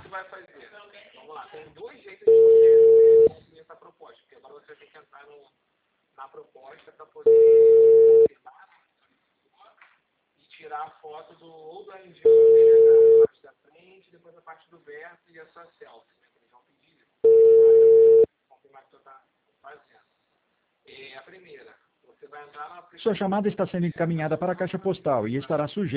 vai fazer? Vamos lá, tem dois jeitos de você consumir essa proposta, porque agora você tem que entrar na proposta para poder confirmar e tirar a foto ou do RG na parte da frente, depois a parte do verso e a sua selfie, né? Eles vão pedir isso. Confirmar que você está fazendo. A primeira, você vai entrar na... Sua chamada está sendo encaminhada para a caixa postal e estará sujeita